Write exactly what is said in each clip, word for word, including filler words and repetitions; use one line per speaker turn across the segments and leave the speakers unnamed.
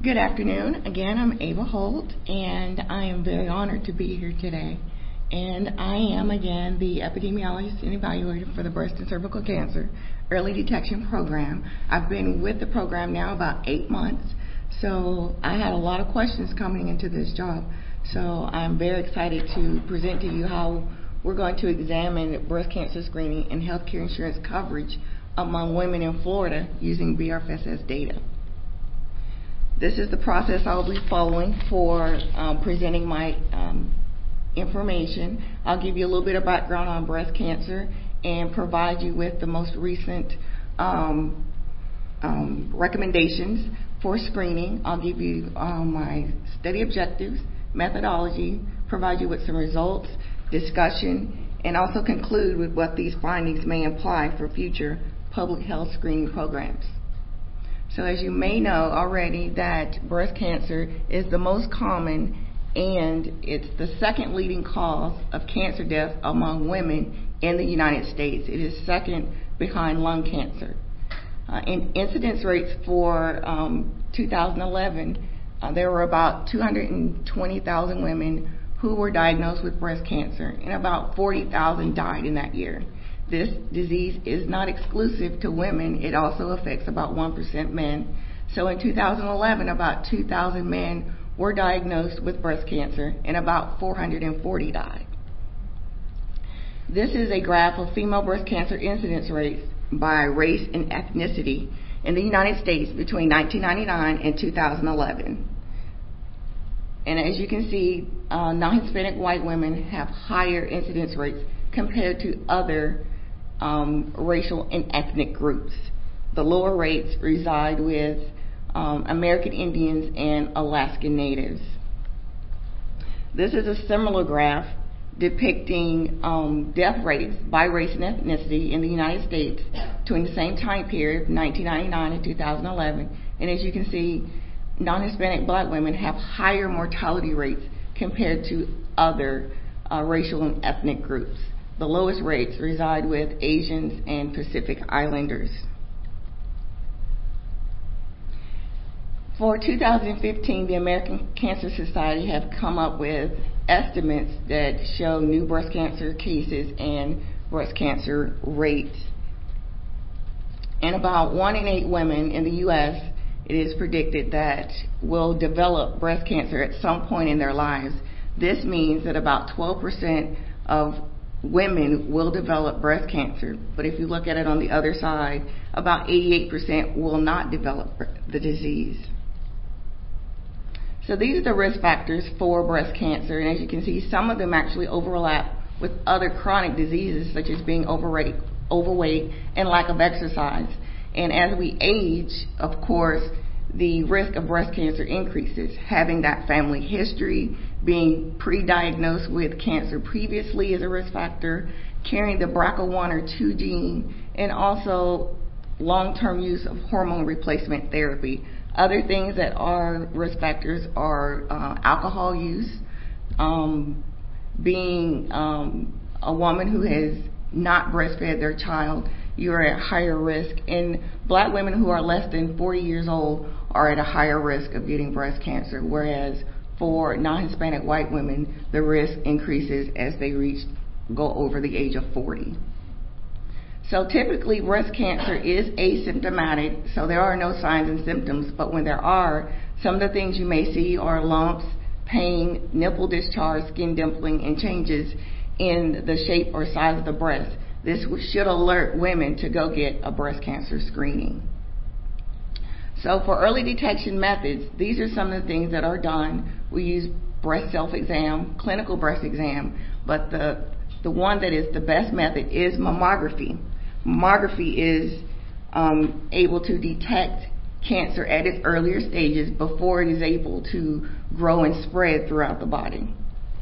Good afternoon. Again, I'm Ava Holt, and I am very honored to be here today. And I am, again, the epidemiologist and evaluator for the Breast and Cervical Cancer Early Detection Program. I've been with the program now about eight months, so I had a lot of questions coming into this job. So I'm very excited to present to you how we're going to examine breast cancer screening and healthcare insurance coverage among women in Florida using B R F S S data. This is the process I'll be following for um, presenting my um, information. I'll give you a little bit of background on breast cancer and provide you with the most recent um, um, recommendations for screening. I'll give you um, my study objectives, methodology, provide you with some results, discussion, and also conclude with what these findings may imply for future public health screening programs. So as you may know already, that breast cancer is the most common and it's the second leading cause of cancer death among women in the United States. It is second behind lung cancer. Uh, in incidence rates for um, two thousand eleven, uh, there were about two hundred twenty thousand women who were diagnosed with breast cancer, and about forty thousand died in that year. This disease is not exclusive to women. It also affects about one percent men. So in two thousand eleven, about two thousand men were diagnosed with breast cancer and about four hundred forty died. This is a graph of female breast cancer incidence rates by race and ethnicity in the United States between nineteen ninety-nine and two thousand eleven. And as you can see, uh, non-Hispanic white women have higher incidence rates compared to other um, racial and ethnic groups. The lower rates reside with um, American Indians and Alaskan Natives. This is a similar graph depicting um, death rates by race and ethnicity in the United States between the same time period, nineteen ninety-nine and two thousand eleven. And as you can see, non-Hispanic black women have higher mortality rates compared to other uh, racial and ethnic groups. The lowest rates reside with Asians and Pacific Islanders. For two thousand fifteen, the American Cancer Society have come up with estimates that show new breast cancer cases and breast cancer rates. And about one in eight women in the U S, it is predicted that will develop breast cancer at some point in their lives. This means that about twelve percent of women will develop breast cancer, but if you look at it on the other side, about eighty-eight percent will not develop the disease. So these are the risk factors for breast cancer, and as you can see, some of them actually overlap with other chronic diseases such as being overweight, overweight and lack of exercise. And as we age, of course, the risk of breast cancer increases. Having that family history, being pre-diagnosed with cancer previously is a risk factor, carrying the B R C A one or two gene, and also long-term use of hormone replacement therapy. Other things that are risk factors are uh, alcohol use, um, being um, a woman who has not breastfed their child, you're at higher risk, and black women who are less than forty years old are at a higher risk of getting breast cancer, whereas for non-Hispanic white women, the risk increases as they reach, go over the age of forty. So typically breast cancer is asymptomatic, so there are no signs and symptoms, but when there are, some of the things you may see are lumps, pain, nipple discharge, skin dimpling, and changes in the shape or size of the breast. This should alert women to go get a breast cancer screening. So for early detection methods, these are some of the things that are done. We use breast self-exam, clinical breast exam, but the, the one that is the best method is mammography. Mammography is um, able to detect cancer at its earlier stages before it is able to grow and spread throughout the body.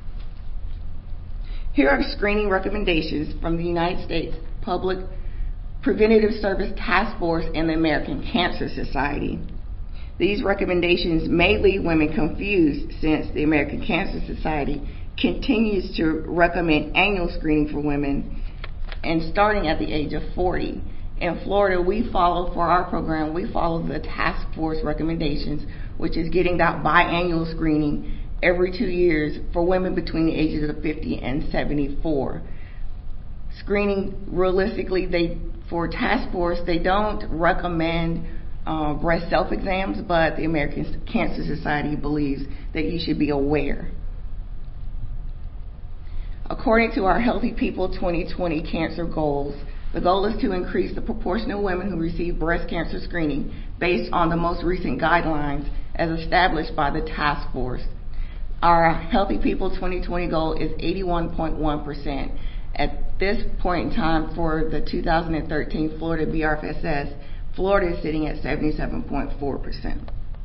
Here are screening recommendations from the United States Public Preventative Service Task Force and the American Cancer Society. These recommendations may leave women confused since the American Cancer Society continues to recommend annual screening for women and starting at the age of forty. In Florida, we follow, for our program, we follow the task force recommendations, which is getting that biannual screening every two years for women between the ages of fifty and seventy-four. Screening, realistically, they for task force, they don't recommend uh, breast self-exams, but the American Cancer Society believes that you should be aware. According to our Healthy People twenty twenty cancer goals, the goal is to increase the proportion of women who receive breast cancer screening based on the most recent guidelines as established by the task force. Our Healthy People twenty twenty goal is eighty-one point one percent. At this point in time for the two thousand thirteen Florida B R F S S, Florida is sitting at seventy-seven point four percent.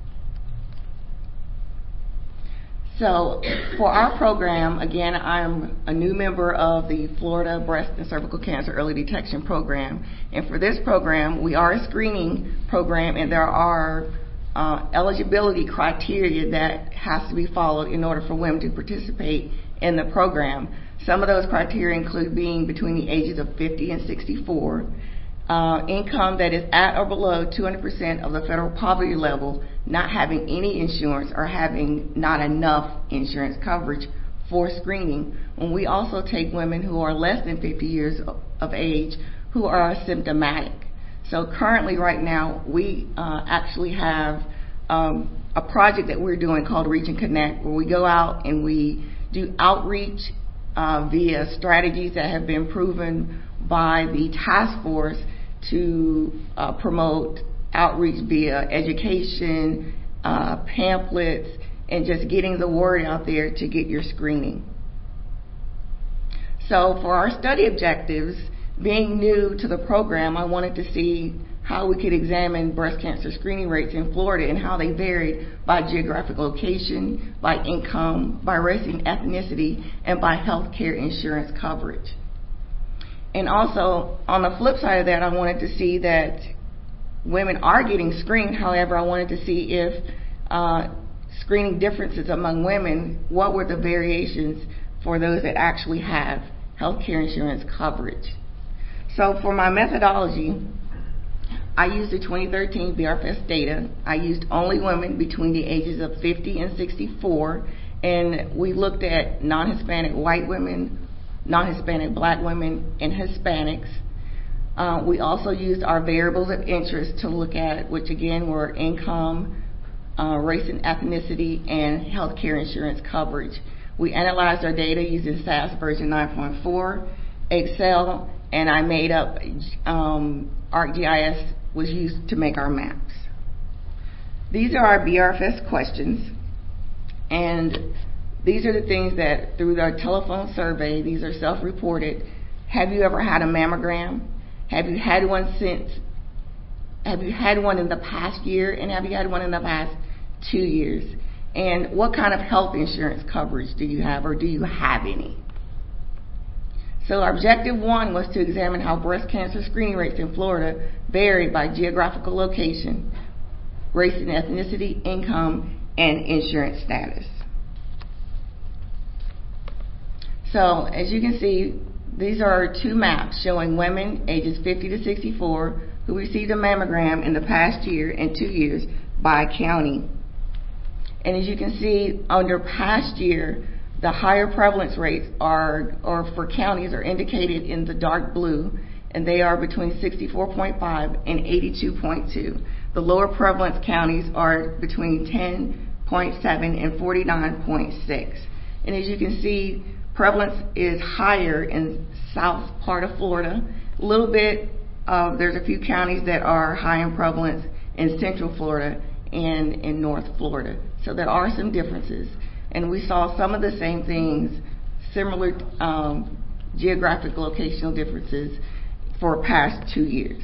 So for our program, again, I'm a new member of the Florida Breast and Cervical Cancer Early Detection Program. And for this program, we are a screening program, and there are uh, eligibility criteria that has to be followed in order for women to participate in the program. Some of those criteria include being between the ages of fifty and sixty-four, uh, income that is at or below two hundred percent of the federal poverty level, not having any insurance or having not enough insurance coverage for screening. And we also take women who are less than fifty years of age who are asymptomatic. So currently right now we uh, actually have um, a project that we're doing called Reach and Connect, where we go out and we do outreach uh, via strategies that have been proven by the task force to uh, promote outreach via education, uh, pamphlets, and just getting the word out there to get your screening. So for our study objectives, being new to the program, I wanted to see how we could examine breast cancer screening rates in Florida and how they varied by geographic location, by income, by race and ethnicity, and by health care insurance coverage. And also, on the flip side of that, I wanted to see that women are getting screened. However, I wanted to see if uh, screening differences among women, what were the variations for those that actually have health care insurance coverage. So for my methodology, I used the twenty thirteen B R F S data. I used only women between the ages of fifty and sixty-four, and we looked at non-Hispanic white women, non-Hispanic black women, and Hispanics. Uh, we also used our variables of interest to look at, which again were income, uh, race and ethnicity, and health care insurance coverage. We analyzed our data using S A S version nine point four, Excel, and I made up um, ArcGIS was used to make our maps. These are our B R F S questions, and these are the things that through our telephone survey, these are self-reported. Have you ever had a mammogram? Have you had one since, have you had one in the past year, and have you had one in the past two years? And what kind of health insurance coverage do you have, or do you have any? So our objective one was to examine how breast cancer screening rates in Florida varied by geographical location, race and ethnicity, income, and insurance status. So as you can see, these are two maps showing women ages fifty to sixty-four who received a mammogram in the past year and two years by county. And as you can see, under past year, the higher prevalence rates are, or for counties, are indicated in the dark blue, and they are between sixty-four point five and eighty-two point two. The lower prevalence counties are between ten point seven and forty-nine point six. And as you can see, prevalence is higher in south part of Florida. A little bit, uh, there's a few counties that are high in prevalence in central Florida and in north Florida. So there are some differences. And we saw some of the same things, similar um, geographic locational differences for past two years.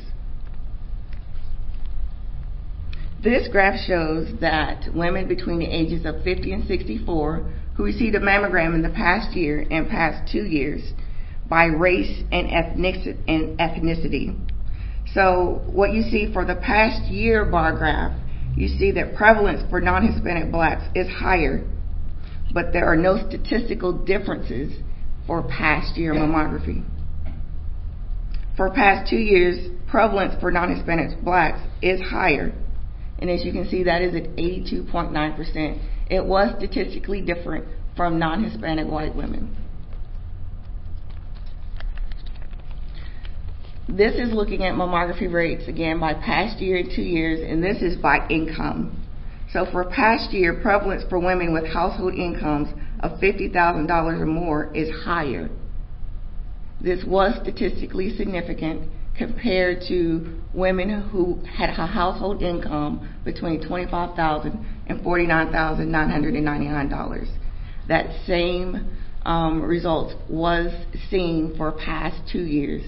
This graph shows that women between the ages of fifty and sixty-four who received a mammogram in the past year and past two years by race and ethnicity. So what you see for the past year bar graph, you see that prevalence for non-Hispanic blacks is higher, but there are no statistical differences for past year mammography. For past two years, prevalence for non-Hispanic blacks is higher. And as you can see, that is at eighty-two point nine percent. It was statistically different from non-Hispanic white women. This is looking at mammography rates, again, by past year and two years, and this is by income. So for past year, prevalence for women with household incomes of fifty thousand dollars or more is higher. This was statistically significant compared to women who had a household income between twenty-five thousand dollars and forty-nine thousand nine hundred ninety-nine dollars. That same um, result was seen for past two years.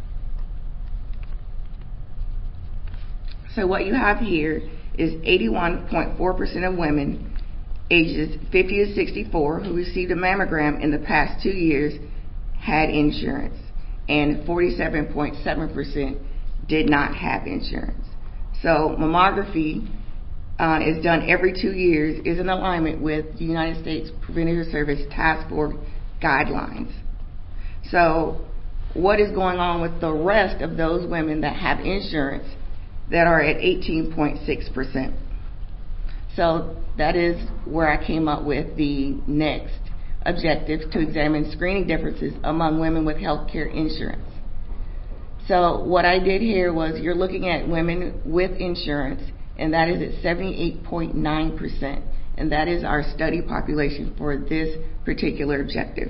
So what you have here is eighty-one point four percent of women ages fifty to sixty-four who received a mammogram in the past two years had insurance, and forty-seven point seven percent did not have insurance. So mammography uh, is done every two years, is in alignment with the United States Preventive Service Task Force guidelines. So what is going on with the rest of those women that have insurance that are at eighteen point six percent? So that is where I came up with the next objective, to examine screening differences among women with health care insurance. So what I did here was, you're looking at women with insurance, and that is at seventy-eight point nine percent, and that is our study population for this particular objective.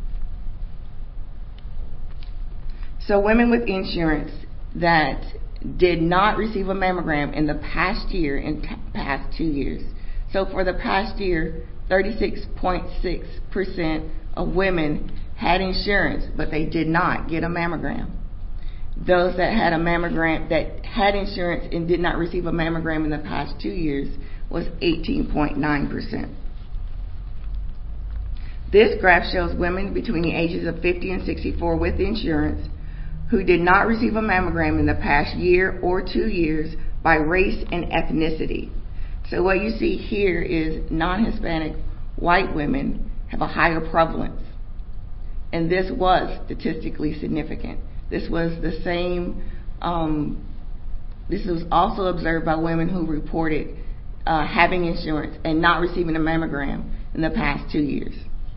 So women with insurance that did not receive a mammogram in the past year and t- past two years. So for the past year, thirty-six point six percent of women had insurance, but they did not get a mammogram. Those that had a mammogram, that had insurance and did not receive a mammogram in the past two years, was eighteen point nine percent. This graph shows women between the ages of fifty and sixty-four with insurance who did not receive a mammogram in the past year or two years by race and ethnicity. So what you see here is non-Hispanic white women have a higher prevalence, and this was statistically significant. This was the same, um, this was also observed by women who reported uh, having insurance and not receiving a mammogram in the past two years.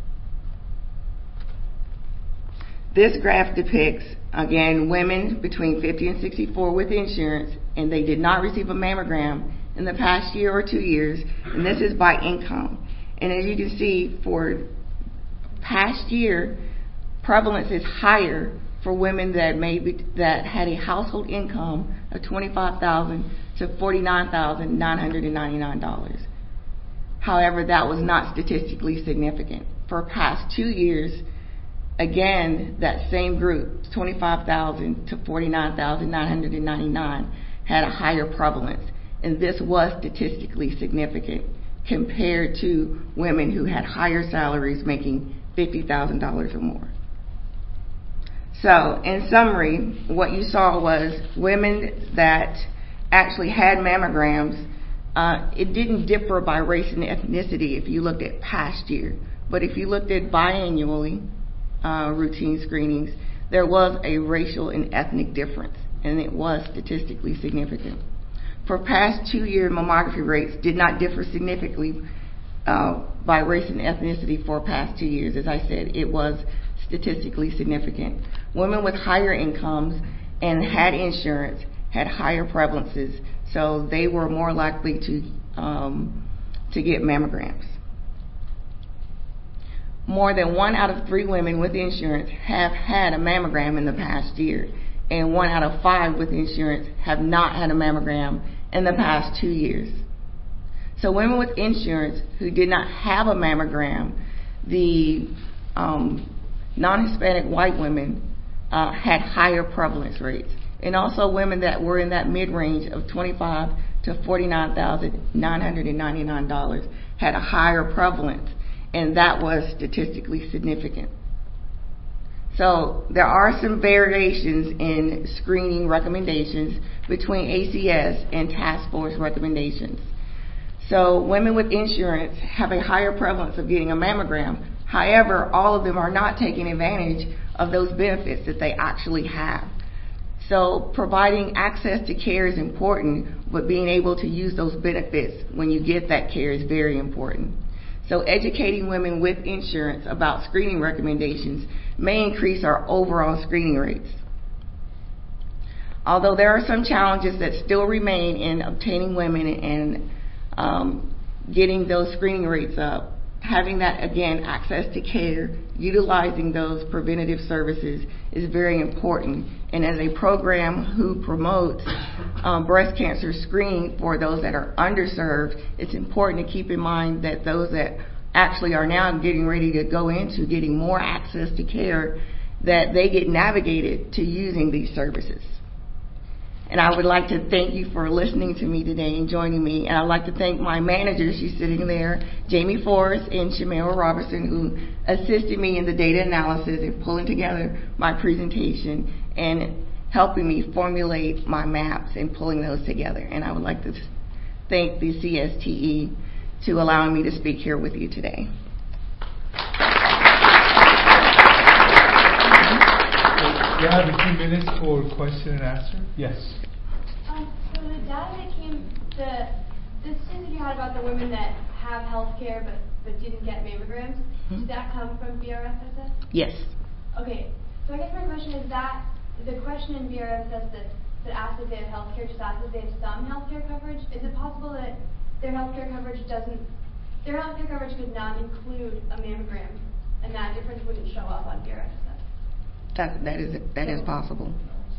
This graph depicts, again, women between fifty and sixty-four with insurance, and they did not receive a mammogram in the past year or two years, and this is by income. And as you can see, for past year, prevalence is higher for women that maybe that had a household income of twenty-five thousand dollars to forty-nine thousand nine hundred ninety-nine dollars. However, that was not statistically significant. For past two years, again, that same group, twenty-five thousand dollars to forty-nine thousand nine hundred ninety-nine dollars, had a higher prevalence, and this was statistically significant compared to women who had higher salaries making fifty thousand dollars or more. So, in summary, what you saw was women that actually had mammograms, uh, it didn't differ by race and ethnicity if you looked at past year, but if you looked at biannually uh, routine screenings, there was a racial and ethnic difference, and it was statistically significant. For past two-year mammography rates did not differ significantly uh, by race and ethnicity for past two years. As I said, it was statistically significant. Women with higher incomes and had insurance had higher prevalences, so they were more likely to um, to get mammograms. More than one out of three women with insurance have had a mammogram in the past year, and one out of five with insurance have not had a mammogram in the past two years. So women with insurance who did not have a mammogram, the um, non-Hispanic white women uh, had higher prevalence rates. And also women that were in that mid-range of twenty-five thousand dollars to forty-nine thousand nine hundred ninety-nine dollars had a higher prevalence, and that was statistically significant. So there are some variations in screening recommendations between A C S and task force recommendations. So women with insurance have a higher prevalence of getting a mammogram. However, all of them are not taking advantage of those benefits that they actually have. So providing access to care is important, but being able to use those benefits when you get that care is very important. So educating women with insurance about screening recommendations may increase our overall screening rates. Although there are some challenges that still remain in obtaining women and um, getting those screening rates up, having that, again, access to care, utilizing those preventative services is very important. And as a program who promotes um, breast cancer screening for those that are underserved, it's important to keep in mind that those that actually are now getting ready to go into getting more access to care, that they get navigated to using these services. And I would like to thank you for listening to me today and joining me. And I'd like to thank my managers, she's sitting there, Jamie Forrest and Shamara Robertson, who assisted me in the data analysis and pulling together my presentation and helping me formulate my maps and pulling those together. And I would like to thank the C S T E to allowing me to speak here with you today.
You have a few minutes for question and answer. Yes.
Um, so the data that came, the the statistic you had about the women that have health care but, but didn't get mammograms, mm-hmm. did that come from B R F S S?
Yes.
Okay. So I guess my question is that the question in B R F S S that, that asks if they have health care just asks if they have some health care coverage. Is it possible that their health care coverage doesn't, their health care coverage could not include a mammogram and that difference wouldn't show up on B R F S S?
That that is that is possible.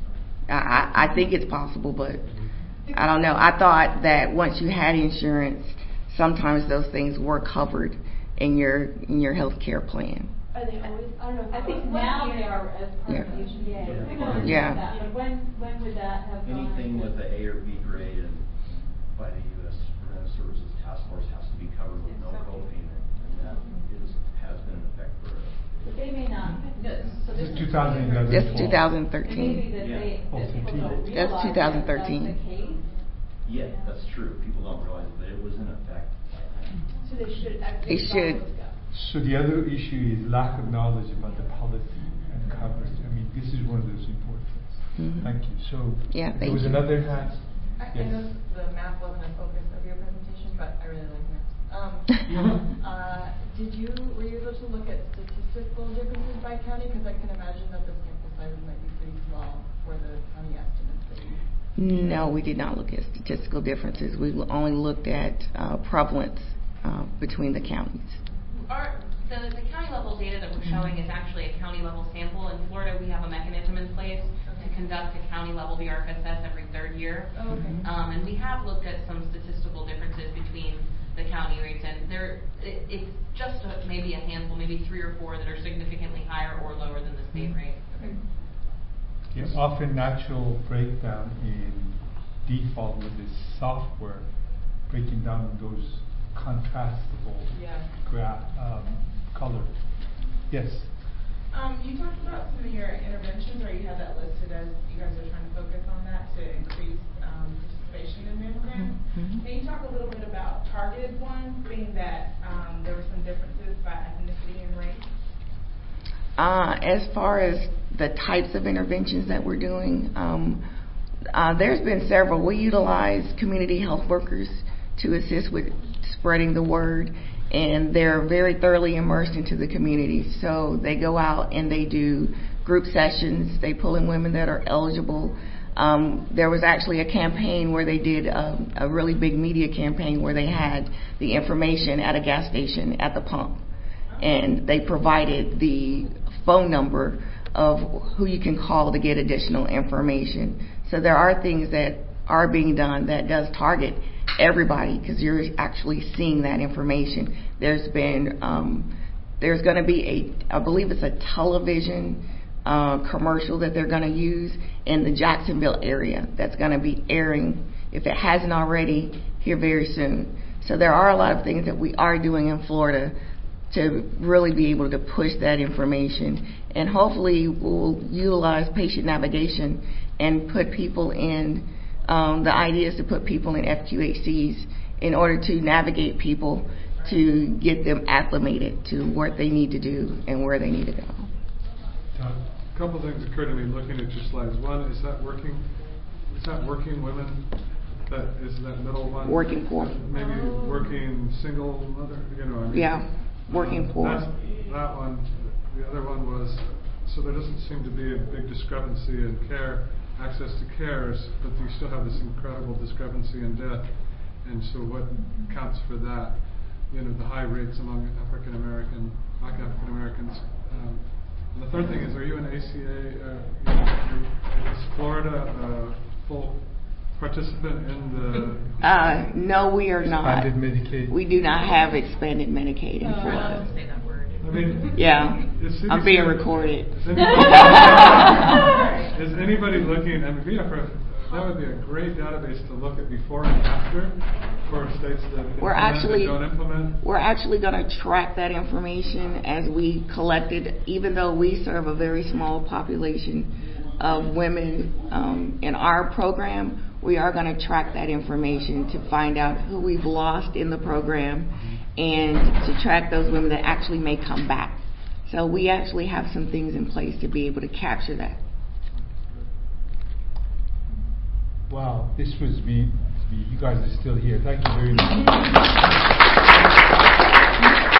I, I think it's possible, but I don't know. I thought that once you had insurance, sometimes those things were covered in your in your health care plan.
Are they always? I don't know.
I think now they are as part
yeah.
of the H B A.
Yeah. yeah.
That. But when when would that have
Anything
gone?
with the A or B grade and by the U S Preventive Services Task Force has to be covered with no co-payment, and that is has been in effect for.
But they may not. No, so this
is two thousand eleven.
That's twenty thirteen.
Maybe that
yeah.
they,
oh,
that people don't
that's
realize
twenty thirteen.
That's the case.
Yeah, that's true. People don't realize it, but it was in effect.
So they should.
They should.
So the other issue is lack of knowledge about the policy and coverage. I mean, this is one of those important things.
Mm-hmm.
Thank you. So
yeah, thank
there was
you.
another hand.
I,
Yes.
I know the math wasn't a focus of your presentation, but I really like math. Um, uh, did you were you able to look at statistical differences by county? Because I can imagine that the sample size might be pretty small for the county estimates that you.
No, we did not look at statistical differences. We only looked at uh, prevalence uh, between the counties.
Our, the, the county level data that we're showing is actually a county level sample. In Florida, we have a mechanism in place okay. to conduct a county level B R F S S every third year.
Oh, okay.
Um, and we have looked at some statistical differences between the county rates, and there it, it's just a, maybe a handful, maybe three or four that are significantly higher or lower than the state rate.
Okay.
Yeah, often natural breakdown in default with this software breaking down those contrastable
Yeah.
gra- um, color. Yes.
Um, you talked about some of your interventions, or you had that listed as you guys are trying to focus on that to increase um, participation in mammograms.
Mm-hmm.
Can you talk a little bit about targeted ones, being that um, there were some differences by ethnicity and race?
Uh, as far as the types of interventions that we're doing, um, uh, there's been several. We utilize community health workers to assist with spreading the word, and they're very thoroughly immersed into the community. So they go out and they do group sessions. They pull in women that are eligible. Um, there was actually a campaign where they did a, a really big media campaign where they had the information at a gas station at the pump, and they provided the phone number of who you can call to get additional information. So there are things that are being done that does target everybody, because you're actually seeing that information. There's been, um, there's going to be a, I believe it's a television uh, commercial that they're going to use in the Jacksonville area that's going to be airing, if it hasn't already, here very soon. So there are a lot of things that we are doing in Florida to really be able to push that information, and hopefully we'll utilize patient navigation and put people in, um, the idea is to put people in F Q H Cs in order to navigate people to get them acclimated to what they need to do and where they need to go.
Doug?
a couple things occur to me looking at your slides. One, is that working, is that working women? That is that middle one?
Working poor.
Maybe working single mother, you know. I mean,
Yeah, working
um,
poor.
That's, that one. The other one was, so there doesn't seem to be a big discrepancy in care, access to cares, but you still have this incredible discrepancy in death. And so what counts for that? You know, the high rates among African American, Black African Americans. Um, and the third thing is, are you an A C A? Uh, you know, is Florida a full participant in the?
Uh, no, we are not.
Expanded Medicaid.
We do not have expanded Medicaid in
I
Florida.
don't say that word.
I mean,
Yeah,
is C D C
I'm being recorded.
Is anybody, is anybody looking? I mean, V F R, that would be a great database to look at before and after for states that
We're
implement
actually
and don't implement.
we're actually going to track that information as we collect it. Even though we serve a very small population of women um, in our program, we are going to track that information to find out who we've lost in the program and to track those women that actually may come back. So we actually have some things in place to be able to capture that.
Wow, this was me. You guys are still here. Thank you very much.